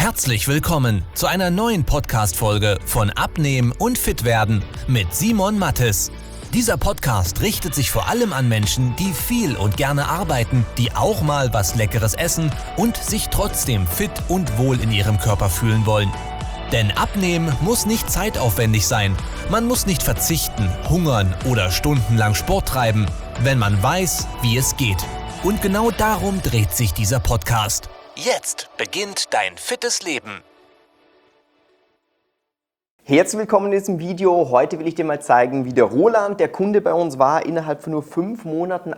Herzlich willkommen zu einer neuen Podcast-Folge von Abnehmen und Fitwerden mit Simon Mattes. Dieser Podcast richtet sich vor allem an Menschen, die viel und gerne arbeiten, die auch mal was Leckeres essen und sich trotzdem fit und wohl in ihrem Körper fühlen wollen. Denn Abnehmen muss nicht zeitaufwendig sein. Man muss nicht verzichten, hungern oder stundenlang Sport treiben, wenn man weiß, wie es geht. Und genau darum dreht sich dieser Podcast. Jetzt beginnt dein fittes Leben. Herzlich willkommen in diesem Video. Heute will ich dir mal zeigen, wie der Roland, der Kunde bei uns war, innerhalb von nur 5 Monaten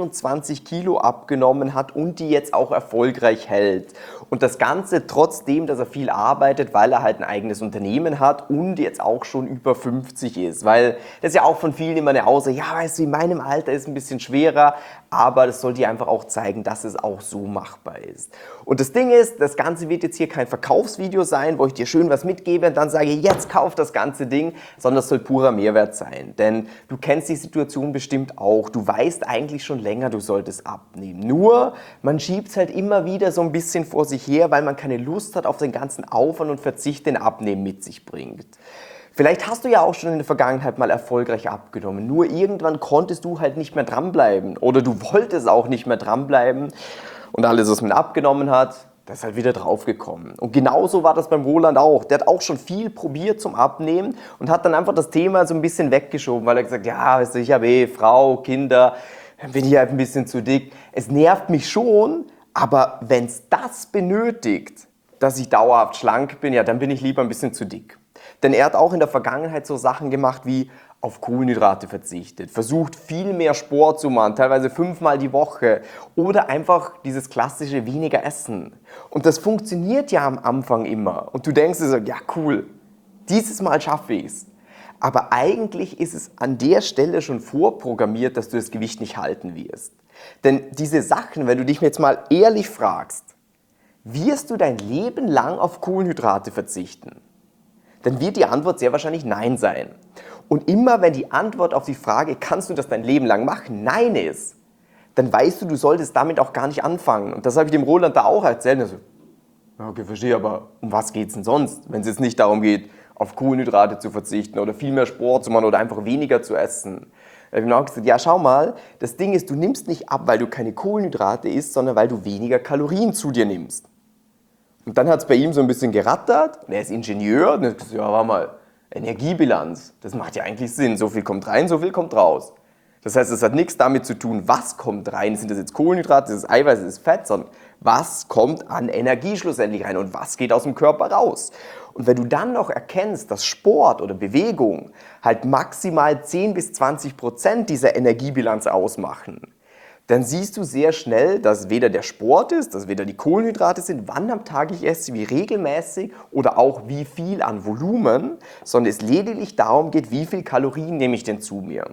28 Kilo abgenommen hat und die jetzt auch erfolgreich hält. Und das Ganze trotzdem, dass er viel arbeitet, weil er halt ein eigenes Unternehmen hat und jetzt auch schon über 50 ist. Weil das ist ja auch von vielen immer eine Aussage, ja, weißt du, in meinem Alter ist es ein bisschen schwerer, aber das soll dir einfach auch zeigen, dass es auch so machbar ist. Und das Ding ist, das Ganze wird jetzt hier kein Verkaufsvideo sein, wo ich dir schön was mitgebe und dann sage, jetzt kauf das ganze Ding, sondern es soll purer Mehrwert sein. Denn du kennst die Situation bestimmt auch. Du weißt eigentlich schon länger, du solltest abnehmen. Nur, man schiebt es halt immer wieder so ein bisschen vor sich her, weil man keine Lust hat auf den ganzen Aufwand und Verzicht, den Abnehmen mit sich bringt. Vielleicht hast du ja auch schon in der Vergangenheit mal erfolgreich abgenommen, nur irgendwann konntest du halt nicht mehr dranbleiben oder du wolltest auch nicht mehr dranbleiben und alles, was man abgenommen hat, das ist halt wieder draufgekommen. Und genauso war das beim Roland auch. Der hat auch schon viel probiert zum Abnehmen und hat dann einfach das Thema so ein bisschen weggeschoben, weil er gesagt hat, ja, weißt du, ich habe Frau, Kinder, dann bin ich halt ein bisschen zu dick. Es nervt mich schon, aber wenn es das benötigt, dass ich dauerhaft schlank bin, ja, dann bin ich lieber ein bisschen zu dick. Denn er hat auch in der Vergangenheit so Sachen gemacht wie auf Kohlenhydrate verzichtet, versucht viel mehr Sport zu machen, teilweise 5-mal die Woche oder einfach dieses klassische weniger Essen. Und das funktioniert ja am Anfang immer. Und du denkst dir so, ja cool, dieses Mal schaffe ich es. Aber eigentlich ist es an der Stelle schon vorprogrammiert, dass du das Gewicht nicht halten wirst. Denn diese Sachen, wenn du dich jetzt mal ehrlich fragst, wirst du dein Leben lang auf Kohlenhydrate verzichten? Dann wird die Antwort sehr wahrscheinlich Nein sein. Und immer wenn die Antwort auf die Frage, kannst du das dein Leben lang machen, Nein ist, dann weißt du, du solltest damit auch gar nicht anfangen. Und das habe ich dem Roland da auch erzählt. Also, okay, verstehe, aber um was geht es denn sonst, wenn es jetzt nicht darum geht, auf Kohlenhydrate zu verzichten oder viel mehr Sport zu machen oder einfach weniger zu essen? Da habe ich ihm auch gesagt, ja schau mal, das Ding ist, du nimmst nicht ab, weil du keine Kohlenhydrate isst, sondern weil du weniger Kalorien zu dir nimmst. Und dann hat es bei ihm so ein bisschen gerattert, und er ist Ingenieur, und er hat gesagt, ja, warte mal, Energiebilanz, das macht ja eigentlich Sinn, so viel kommt rein, so viel kommt raus. Das heißt, es hat nichts damit zu tun, was kommt rein, sind das jetzt Kohlenhydrate, ist das Eiweiß, ist das Fett, sondern was kommt an Energie schlussendlich rein und was geht aus dem Körper raus. Und wenn du dann noch erkennst, dass Sport oder Bewegung halt maximal 10-20% dieser Energiebilanz ausmachen, dann siehst du sehr schnell, dass weder der Sport ist, dass weder die Kohlenhydrate sind, wann am Tag ich esse, wie regelmäßig oder auch wie viel an Volumen, sondern es lediglich darum geht, wie viel Kalorien nehme ich denn zu mir.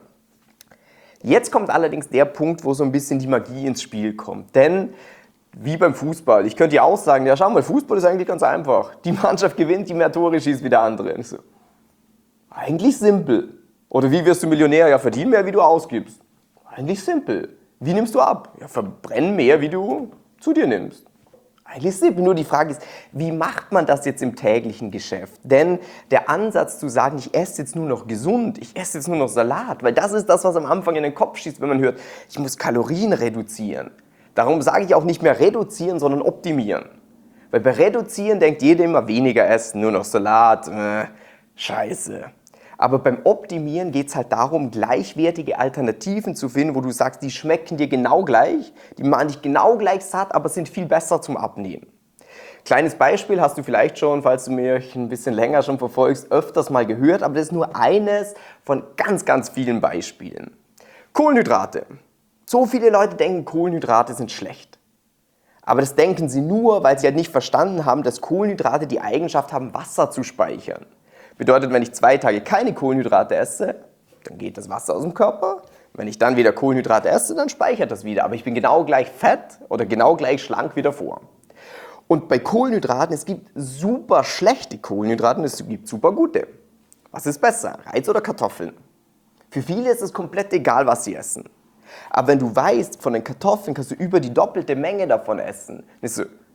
Jetzt kommt allerdings der Punkt, wo so ein bisschen die Magie ins Spiel kommt. Denn wie beim Fußball, ich könnte ja auch sagen, ja schau mal, Fußball ist eigentlich ganz einfach. Die Mannschaft gewinnt, die mehr Tore schießt wie der andere. Und ich so, eigentlich simpel. Oder wie wirst du Millionär? Ja, verdien mehr, wie du ausgibst. Eigentlich simpel. Wie nimmst du ab? Ja, verbrenn mehr, wie du zu dir nimmst. Eigentlich simpel, nur die Frage ist, wie macht man das jetzt im täglichen Geschäft? Denn der Ansatz zu sagen, ich esse jetzt nur noch gesund, ich esse jetzt nur noch Salat, weil das ist das, was am Anfang in den Kopf schießt, wenn man hört, ich muss Kalorien reduzieren. Darum sage ich auch nicht mehr reduzieren, sondern optimieren. Weil bei reduzieren denkt jeder immer weniger essen, nur noch Salat, scheiße. Aber beim Optimieren geht es halt darum, gleichwertige Alternativen zu finden, wo du sagst, die schmecken dir genau gleich, die machen dich genau gleich satt, aber sind viel besser zum Abnehmen. Kleines Beispiel hast du vielleicht schon, falls du mich ein bisschen länger schon verfolgst, öfters mal gehört, aber das ist nur eines von ganz, ganz vielen Beispielen. Kohlenhydrate. So viele Leute denken, Kohlenhydrate sind schlecht. Aber das denken sie nur, weil sie halt nicht verstanden haben, dass Kohlenhydrate die Eigenschaft haben, Wasser zu speichern. Bedeutet, wenn ich 2 Tage keine Kohlenhydrate esse, dann geht das Wasser aus dem Körper. Wenn ich dann wieder Kohlenhydrate esse, dann speichert das wieder. Aber ich bin genau gleich fett oder genau gleich schlank wie davor. Und bei Kohlenhydraten, es gibt super schlechte Kohlenhydrate und es gibt super gute. Was ist besser, Reis oder Kartoffeln? Für viele ist es komplett egal, was sie essen. Aber wenn du weißt, von den Kartoffeln kannst du über die doppelte Menge davon essen, dann ist so,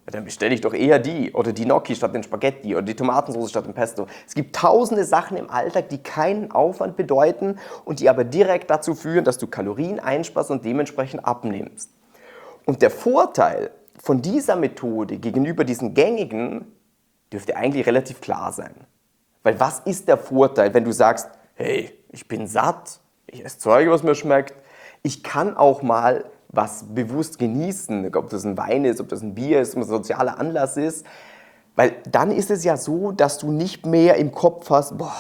Dann bestelle ich doch eher die oder die Gnocchi statt den Spaghetti oder die Tomatensauce statt dem Pesto. Es gibt tausende Sachen im Alltag, die keinen Aufwand bedeuten und die aber direkt dazu führen, dass du Kalorien einsparst und dementsprechend abnimmst. Und der Vorteil von dieser Methode gegenüber diesen gängigen dürfte eigentlich relativ klar sein. Weil was ist der Vorteil, wenn du sagst, hey, ich bin satt, ich esse Zeug, was mir schmeckt, ich kann auch mal was bewusst genießen, ob das ein Wein ist, ob das ein Bier ist, ob das ein sozialer Anlass ist, weil dann ist es ja so, dass du nicht mehr im Kopf hast, boah,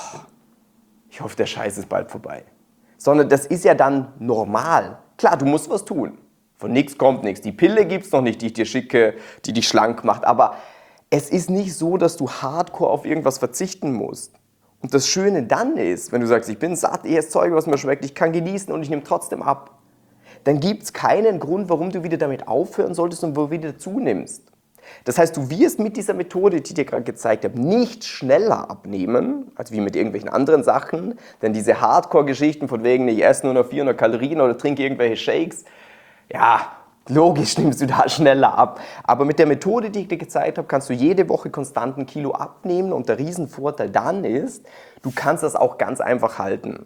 ich hoffe, der Scheiß ist bald vorbei, sondern das ist ja dann normal. Klar, du musst was tun, von nichts kommt nichts, die Pille gibt's noch nicht, die ich dir schicke, die dich schlank macht, aber es ist nicht so, dass du hardcore auf irgendwas verzichten musst. Und das Schöne dann ist, wenn du sagst, ich bin satt, ich esse Zeug, was mir schmeckt, ich kann genießen und ich nehme trotzdem ab, dann gibt es keinen Grund, warum du wieder damit aufhören solltest und wo du wieder zunimmst. Das heißt, du wirst mit dieser Methode, die ich dir gerade gezeigt habe, nicht schneller abnehmen, als wie mit irgendwelchen anderen Sachen, denn diese Hardcore-Geschichten von wegen, ich esse nur noch 400 Kalorien oder trinke irgendwelche Shakes, ja, logisch nimmst du da schneller ab. Aber mit der Methode, die ich dir gezeigt habe, kannst du jede Woche konstant 1 Kilo abnehmen und der Riesenvorteil dann ist, du kannst das auch ganz einfach halten.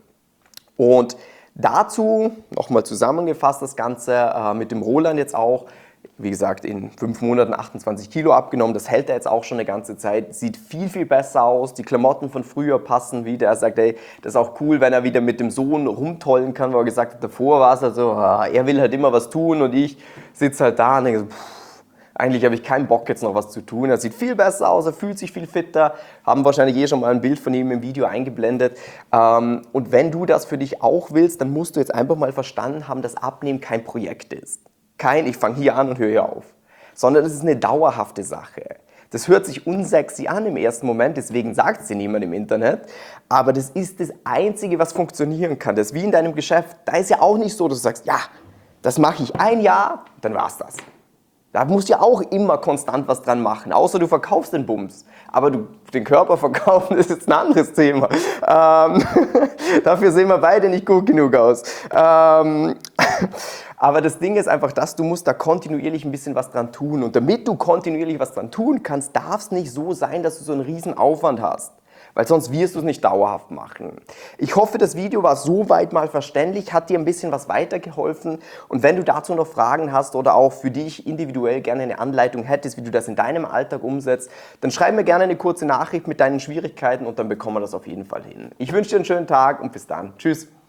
Und dazu, nochmal zusammengefasst das Ganze, mit dem Roland jetzt auch, wie gesagt, in 5 Monaten 28 Kilo abgenommen, das hält er jetzt auch schon eine ganze Zeit, sieht viel, viel besser aus, die Klamotten von früher passen wieder, er sagt, ey, das ist auch cool, wenn er wieder mit dem Sohn rumtollen kann, weil er gesagt hat, davor war es halt so, er will halt immer was tun und ich sitze halt da und denke so, eigentlich habe ich keinen Bock jetzt noch was zu tun. Er sieht viel besser aus, er fühlt sich viel fitter. Haben wahrscheinlich schon mal ein Bild von ihm im Video eingeblendet. Und wenn du das für dich auch willst, dann musst du jetzt einfach mal verstanden haben, dass Abnehmen kein Projekt ist. Kein, ich fange hier an und höre hier auf. Sondern es ist eine dauerhafte Sache. Das hört sich unsexy an im ersten Moment, deswegen sagt es dir niemand im Internet. Aber das ist das Einzige, was funktionieren kann. Das ist wie in deinem Geschäft. Da ist ja auch nicht so, dass du sagst, ja, das mache ich 1 Jahr, dann war's das. Da musst du ja auch immer konstant was dran machen, außer du verkaufst den Bums. Aber den Körper verkaufen ist jetzt ein anderes Thema. Dafür sehen wir beide nicht gut genug aus. Aber das Ding ist einfach das, du musst da kontinuierlich ein bisschen was dran tun. Und damit du kontinuierlich was dran tun kannst, darf es nicht so sein, dass du so einen riesen Aufwand hast. Weil sonst wirst du es nicht dauerhaft machen. Ich hoffe, das Video war soweit mal verständlich, hat dir ein bisschen was weitergeholfen. Und wenn du dazu noch Fragen hast oder auch für dich individuell gerne eine Anleitung hättest, wie du das in deinem Alltag umsetzt, dann schreib mir gerne eine kurze Nachricht mit deinen Schwierigkeiten und dann bekommen wir das auf jeden Fall hin. Ich wünsche dir einen schönen Tag und bis dann. Tschüss.